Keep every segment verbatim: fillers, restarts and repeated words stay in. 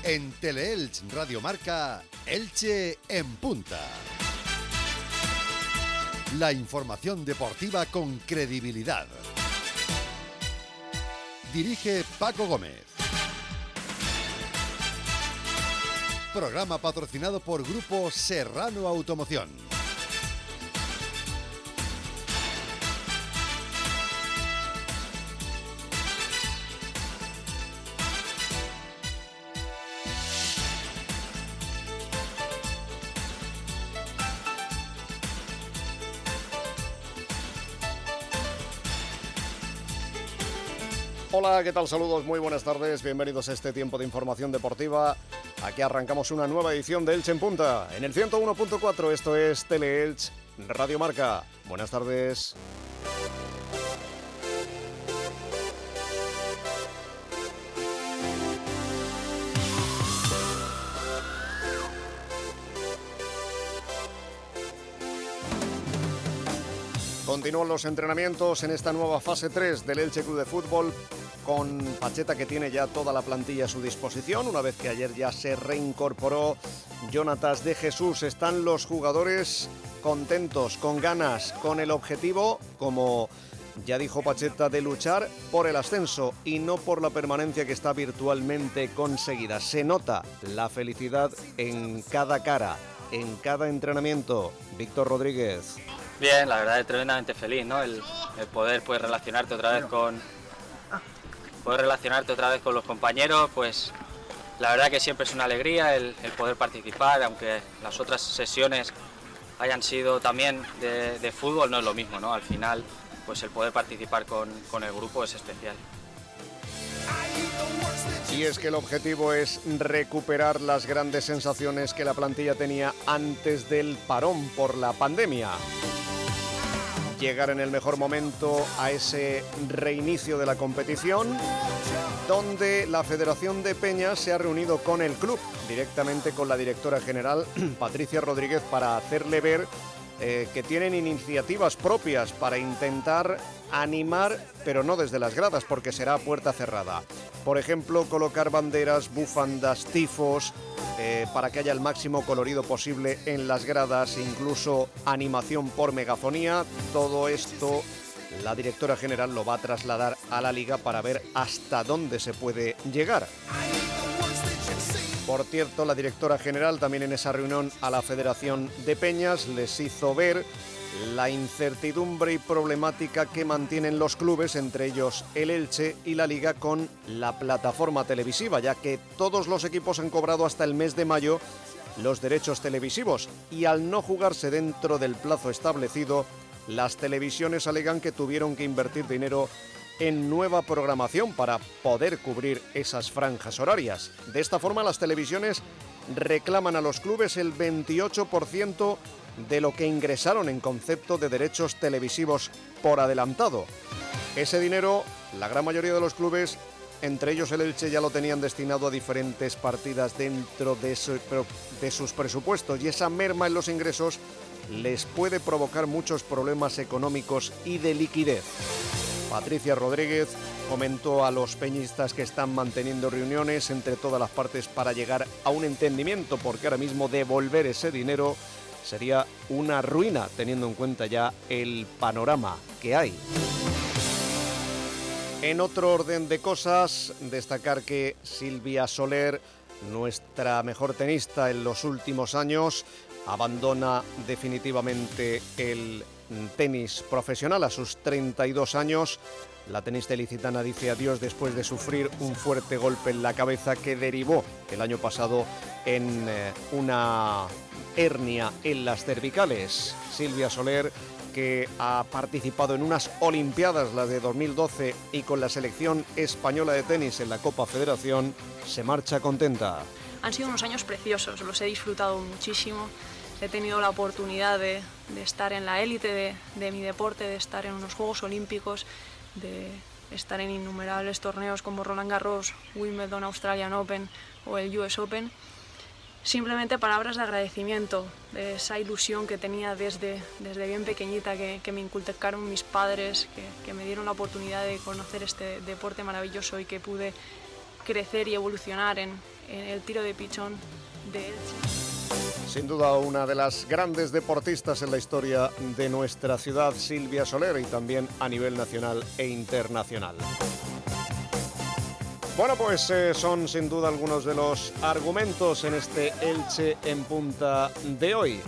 En Teleelch Radio Marca, Elche en punta. La información deportiva con credibilidad. Dirige Paco Gómez. Programa patrocinado por Grupo Serrano Automoción. Hola, ¿qué tal? Saludos, muy buenas tardes, bienvenidos a este tiempo de información deportiva. Aquí arrancamos una nueva edición de Elche en Punta, en el ciento uno punto cuatro, esto es Teleelch Radio Marca. Buenas tardes. Continúan los entrenamientos en esta nueva fase tres del Elche Club de Fútbol, con Pacheta, que tiene ya toda la plantilla a su disposición, una vez que ayer ya se reincorporó Jonatas de Jesús. Están los jugadores contentos, con ganas, con el objetivo, como ya dijo Pacheta, de luchar por el ascenso y no por la permanencia, que está virtualmente conseguida. Se nota la felicidad en cada cara, en cada entrenamiento. Víctor Rodríguez. Bien, la verdad es tremendamente feliz, ¿no? El, el poder pues relacionarte otra vez con poder relacionarte otra vez con los compañeros, pues la verdad que siempre es una alegría el, el poder participar, aunque las otras sesiones hayan sido también de, de fútbol, no es lo mismo, ¿no? Al final, pues el poder participar con, con el grupo es especial. Y es que el objetivo es recuperar las grandes sensaciones que la plantilla tenía antes del parón por la pandemia. Llegar en el mejor momento a ese reinicio de la competición, donde la Federación de Peñas se ha reunido con el club, directamente con la directora general, Patricia Rodríguez, para hacerle ver eh, que tienen iniciativas propias para intentar animar, pero no desde las gradas, porque será a puerta cerrada. Por ejemplo, colocar banderas, bufandas, tifos, eh, para que haya el máximo colorido posible en las gradas, incluso animación por megafonía. Todo esto la directora general lo va a trasladar a la liga para ver hasta dónde se puede llegar. Por cierto, la directora general también en esa reunión a la Federación de Peñas les hizo ver la incertidumbre y problemática que mantienen los clubes, entre ellos el Elche y la Liga, con la plataforma televisiva, ya que todos los equipos han cobrado hasta el mes de mayo los derechos televisivos y al no jugarse dentro del plazo establecido, las televisiones alegan que tuvieron que invertir dinero en nueva programación para poder cubrir esas franjas horarias. De esta forma, las televisiones reclaman a los clubes el veintiocho por ciento de lo que ingresaron en concepto de derechos televisivos por adelantado. Ese dinero, la gran mayoría de los clubes, entre ellos el Elche, ya lo tenían destinado a diferentes partidas dentro de, su, de sus presupuestos, y esa merma en los ingresos les puede provocar muchos problemas económicos y de liquidez. Patricia Rodríguez comentó a los peñistas que están manteniendo reuniones entre todas las partes para llegar a un entendimiento, porque ahora mismo devolver ese dinero sería una ruina, teniendo en cuenta ya el panorama que hay. En otro orden de cosas, destacar que Silvia Soler, nuestra mejor tenista en los últimos años, abandona definitivamente el tenis profesional a sus treinta y dos años. La tenista ilicitana dice adiós después de sufrir un fuerte golpe en la cabeza que derivó el año pasado en eh, una hernia en las cervicales. Silvia Soler, que ha participado en unas Olimpiadas, las de dos mil doce, y con la selección española de tenis en la Copa Federación, se marcha contenta. Han sido unos años preciosos, los he disfrutado muchísimo. He tenido la oportunidad de, de estar en la élite de, de mi deporte, de estar en unos Juegos Olímpicos, de estar en innumerables torneos como Roland Garros, Wimbledon, Australian Open o el U S Open. Simplemente palabras de agradecimiento, de esa ilusión que tenía desde, desde bien pequeñita, que, que me inculcaron mis padres, que, que me dieron la oportunidad de conocer este deporte maravilloso y que pude crecer y evolucionar en, en el tiro de pichón de Elche. Sin duda una de las grandes deportistas en la historia de nuestra ciudad, Silvia Soler, y también a nivel nacional e internacional. Bueno, pues eh, son sin duda algunos de los argumentos en este Elche en Punta de hoy.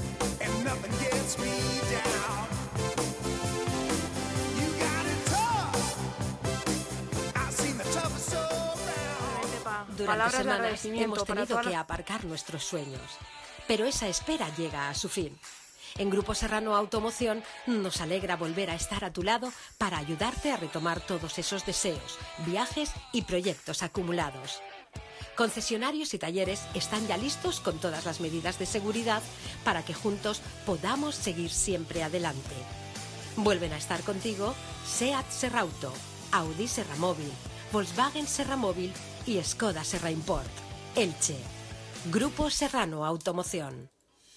Durante semanas hemos tenido que aparcar nuestros sueños, pero esa espera llega a su fin. En Grupo Serrano Automoción nos alegra volver a estar a tu lado para ayudarte a retomar todos esos deseos, viajes y proyectos acumulados. Concesionarios y talleres están ya listos con todas las medidas de seguridad para que juntos podamos seguir siempre adelante. Vuelven a estar contigo SEAT Serrauto, Audi Serramóvil, Volkswagen Serramóvil y Skoda Serra Import. Elche. Grupo Serrano Automoción.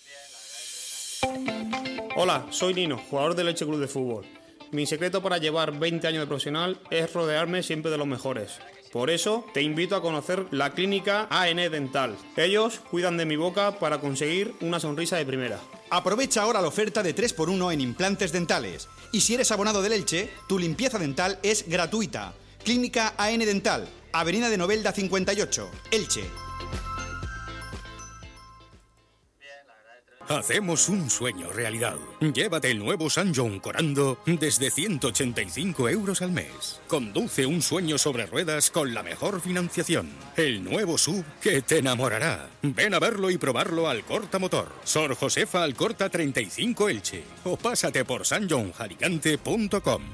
Hola, soy Nino, jugador del Elche Club de Fútbol. Mi secreto para llevar veinte años de profesional es rodearme siempre de los mejores. Por eso te invito a conocer la clínica A N Dental. Ellos cuidan de mi boca para conseguir una sonrisa de primera. Aprovecha ahora la oferta de tres por uno en implantes dentales. Y si eres abonado del Elche, tu limpieza dental es gratuita. Clínica A N Dental, Avenida de Novelda cincuenta y ocho, Elche. Hacemos un sueño realidad. Llévate el nuevo Sanyong Corando desde ciento ochenta y cinco euros al mes. Conduce un sueño sobre ruedas con la mejor financiación. El nuevo S U V que te enamorará. Ven a verlo y probarlo al Corta Motor. Sor Josefa Alcorta treinta y cinco Elche. O pásate por sanyong alicante punto com.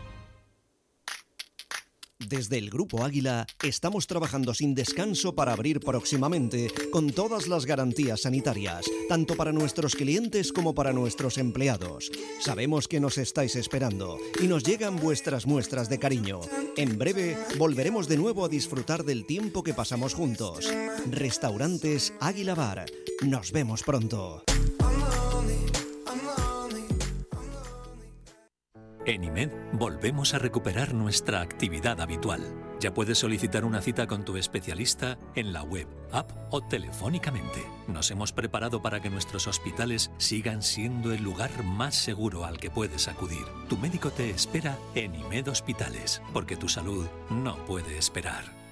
Desde el Grupo Águila estamos trabajando sin descanso para abrir próximamente con todas las garantías sanitarias, tanto para nuestros clientes como para nuestros empleados. Sabemos que nos estáis esperando y nos llegan vuestras muestras de cariño. En breve volveremos de nuevo a disfrutar del tiempo que pasamos juntos. Restaurantes Águila Bar. Nos vemos pronto. En IMED volvemos a recuperar nuestra actividad habitual. Ya puedes solicitar una cita con tu especialista en la web, app o telefónicamente. Nos hemos preparado para que nuestros hospitales sigan siendo el lugar más seguro al que puedes acudir. Tu médico te espera en IMED Hospitales, porque tu salud no puede esperar.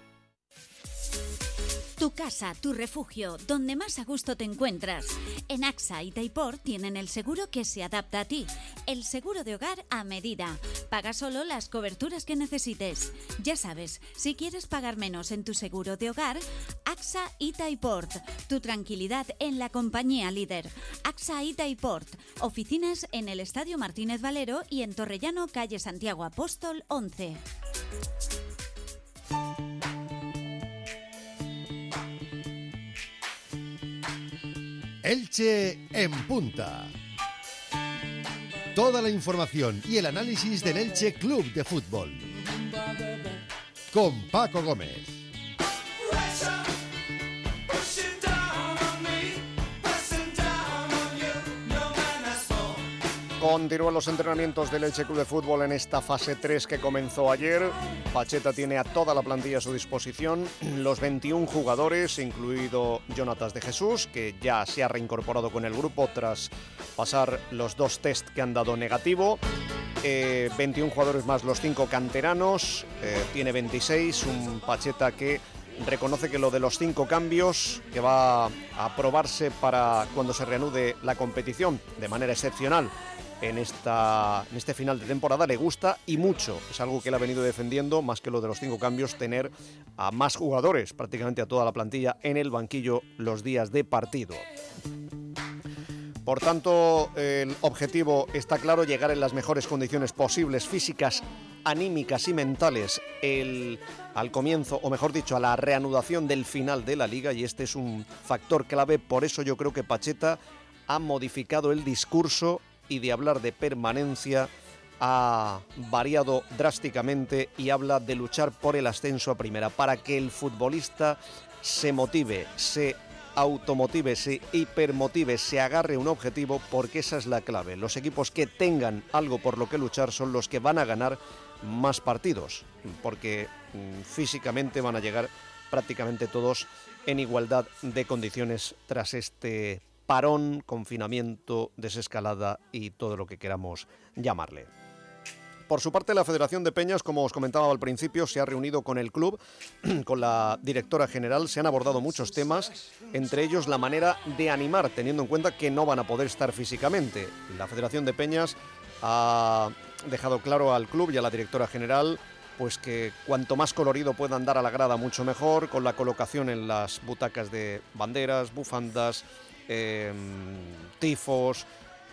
Tu casa, tu refugio, donde más a gusto te encuentras. En AXA y Taipor tienen el seguro que se adapta a ti. El seguro de hogar a medida. Paga solo las coberturas que necesites. Ya sabes, si quieres pagar menos en tu seguro de hogar, AXA y Taipor. Tu tranquilidad en la compañía líder. AXA y Taipor. Oficinas en el Estadio Martínez Valero y en Torrellano, calle Santiago Apóstol once. Elche en Punta. Toda la información y el análisis del Elche Club de Fútbol. Con Paco Gómez. Continúan los entrenamientos del Elche Club de Fútbol en esta fase tres que comenzó ayer. Pacheta tiene a toda la plantilla a su disposición, los veintiún jugadores, incluido Jonatas de Jesús, que ya se ha reincorporado con el grupo tras pasar los dos test que han dado negativo. Eh, veintiún jugadores más los cinco canteranos, eh, tiene veintiséis, un Pacheta que reconoce que lo de los cinco cambios que va a probarse para cuando se reanude la competición de manera excepcional en, esta, en este final de temporada le gusta y mucho. Es algo que él ha venido defendiendo, más que lo de los cinco cambios, tener a más jugadores, prácticamente a toda la plantilla, en el banquillo los días de partido. Por tanto, el objetivo está claro, llegar en las mejores condiciones posibles físicas, anímicas y mentales el, al comienzo, o mejor dicho, a la reanudación del final de la Liga, y este es un factor clave. Por eso yo creo que Pacheta ha modificado el discurso y de hablar de permanencia ha variado drásticamente y habla de luchar por el ascenso a primera, para que el futbolista se motive, se automotive, se hipermotive, se agarre un objetivo, porque esa es la clave. Los equipos que tengan algo por lo que luchar son los que van a ganar más partidos, porque mm, físicamente van a llegar prácticamente todos en igualdad de condiciones tras este parón, confinamiento, desescalada y todo lo que queramos llamarle. Por su parte, la Federación de Peñas, como os comentaba al principio, se ha reunido con el club, con la directora general. Se han abordado muchos temas, entre ellos la manera de animar, teniendo en cuenta que no van a poder estar físicamente. La Federación de Peñas ha dejado claro al club y a la directora general pues que cuanto más colorido puedan dar a la grada, mucho mejor, con la colocación en las butacas de banderas, bufandas, eh, tifos,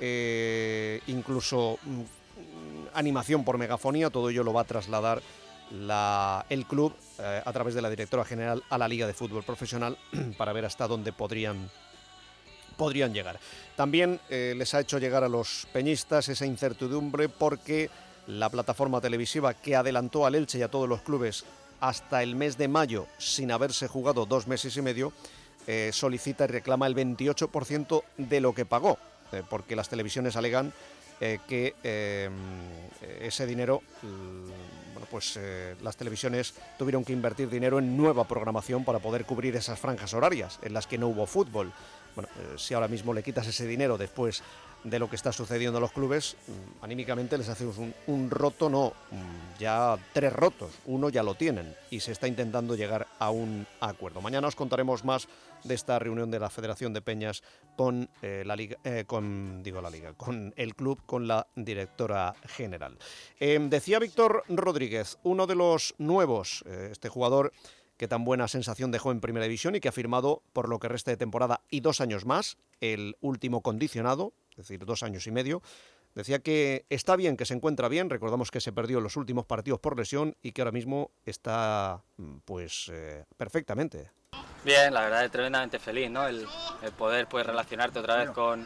eh, incluso animación por megafonía. Todo ello lo va a trasladar la, el club eh, a través de la directora general a la Liga de Fútbol Profesional para ver hasta dónde podrían, podrían llegar. También eh, les ha hecho llegar a los peñistas esa incertidumbre porque la plataforma televisiva que adelantó al Elche y a todos los clubes hasta el mes de mayo sin haberse jugado dos meses y medio eh, solicita y reclama el veintiocho por ciento de lo que pagó, eh, porque las televisiones alegan Eh, que eh, ese dinero, mm, bueno, pues eh, las televisiones tuvieron que invertir dinero en nueva programación para poder cubrir esas franjas horarias en las que no hubo fútbol. Bueno, eh, si ahora mismo le quitas ese dinero después de lo que está sucediendo en los clubes, mmm, anímicamente les hacemos un, un roto, no, mmm, ya tres rotos, uno ya lo tienen y se está intentando llegar a un acuerdo. Mañana os contaremos más de esta reunión de la Federación de Peñas con eh, la liga, eh, con digo la liga, con el club, con la directora general. Eh, decía Víctor Rodríguez, uno de los nuevos, eh, este jugador que tan buena sensación dejó en Primera División y que ha firmado por lo que resta de temporada y dos años más, el último condicionado, es decir, dos años y medio. Decía que está bien, que se encuentra bien. Recordamos que se perdió los últimos partidos por lesión y que ahora mismo está pues eh, perfectamente. Bien, la verdad es tremendamente feliz, ¿no? El, el poder pues relacionarte otra vez con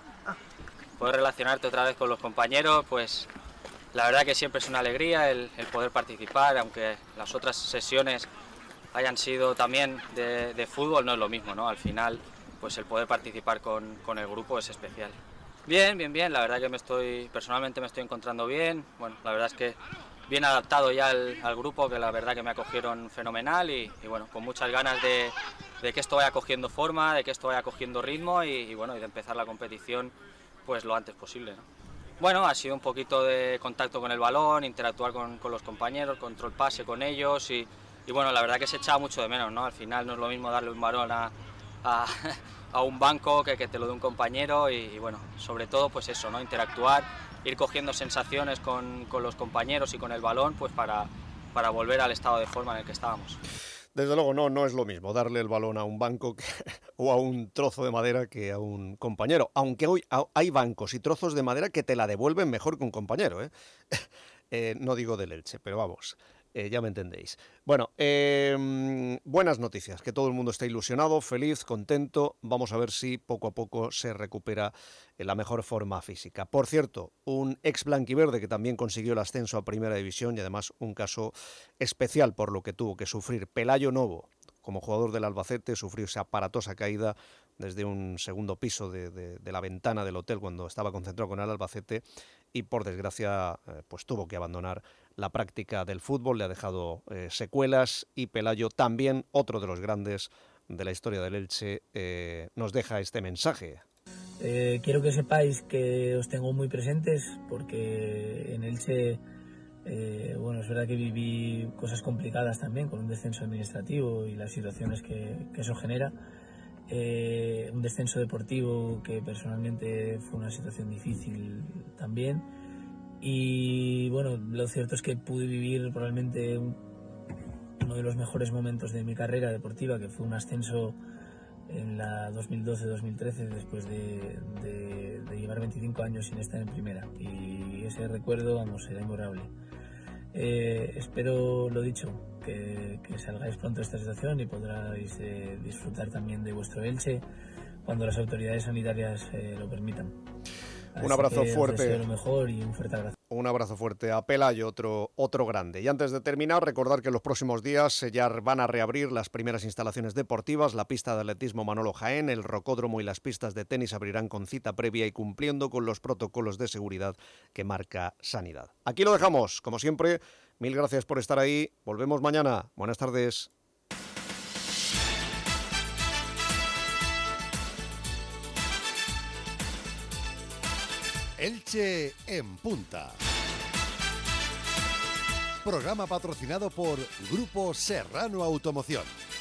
poder relacionarte otra vez con los compañeros, pues la verdad que siempre es una alegría el, el poder participar, aunque las otras sesiones hayan sido también de, de fútbol, no es lo mismo, ¿no? Al final, pues el poder participar con, con el grupo es especial. Bien, bien, bien, la verdad que me estoy, personalmente me estoy encontrando bien, bueno, la verdad es que bien adaptado ya al, al grupo, que la verdad que me acogieron fenomenal y, y bueno, con muchas ganas de, de que esto vaya cogiendo forma, de que esto vaya cogiendo ritmo y, y bueno, y de empezar la competición pues lo antes posible, ¿no? Bueno, ha sido un poquito de contacto con el balón, interactuar con, con los compañeros, control pase con ellos y, y bueno, la verdad que se echaba mucho de menos, ¿no? Al final no es lo mismo darle un balón a, a, a un banco que que te lo dé un compañero y, y bueno, sobre todo pues eso, ¿no? Interactuar, ir cogiendo sensaciones con, con los compañeros y con el balón pues para, para volver al estado de forma en el que estábamos. Desde luego no, no es lo mismo darle el balón a un banco que, o a un trozo de madera que a un compañero, aunque hoy hay bancos y trozos de madera que te la devuelven mejor que un compañero, ¿eh? eh, no digo del Elche, pero vamos, eh, ya me entendéis. Bueno, eh, buenas noticias, que todo el mundo está ilusionado, feliz, contento. Vamos a ver si poco a poco se recupera en la mejor forma física. Por cierto, un ex blanquiverde que también consiguió el ascenso a Primera División y además un caso especial por lo que tuvo que sufrir. Pelayo Novo, como jugador del Albacete, sufrió esa aparatosa caída desde un segundo piso de, de, de la ventana del hotel cuando estaba concentrado con el Albacete y por desgracia eh, pues tuvo que abandonar la práctica del fútbol, le ha dejado eh, secuelas y Pelayo también, otro de los grandes de la historia del Elche, eh, nos deja este mensaje. Eh, quiero que sepáis que os tengo muy presentes porque en Elche, eh, bueno, es verdad que viví cosas complicadas también con un descenso administrativo y las situaciones que, que eso genera. Eh, un descenso deportivo que personalmente fue una situación difícil también y bueno, lo cierto es que pude vivir probablemente un, uno de los mejores momentos de mi carrera deportiva, que fue un ascenso en la dos mil doce dos mil trece después de, de, de llevar veinticinco años sin estar en primera y ese recuerdo, vamos, será imborrable. Eh, espero, lo dicho, que, que salgáis pronto de esta situación y podráis eh, disfrutar también de vuestro Elche cuando las autoridades sanitarias eh, lo permitan. Así un abrazo que fuerte. Os deseo lo mejor y un fuerte abrazo. Un abrazo fuerte a Pelayo, otro, otro grande. Y antes de terminar, recordar que en los próximos días ya van a reabrir las primeras instalaciones deportivas, la pista de atletismo Manolo Jaén, el rocódromo y las pistas de tenis abrirán con cita previa y cumpliendo con los protocolos de seguridad que marca Sanidad. Aquí lo dejamos, como siempre, mil gracias por estar ahí, volvemos mañana, buenas tardes. Elche en Punta. Programa patrocinado por Grupo Serrano Automoción.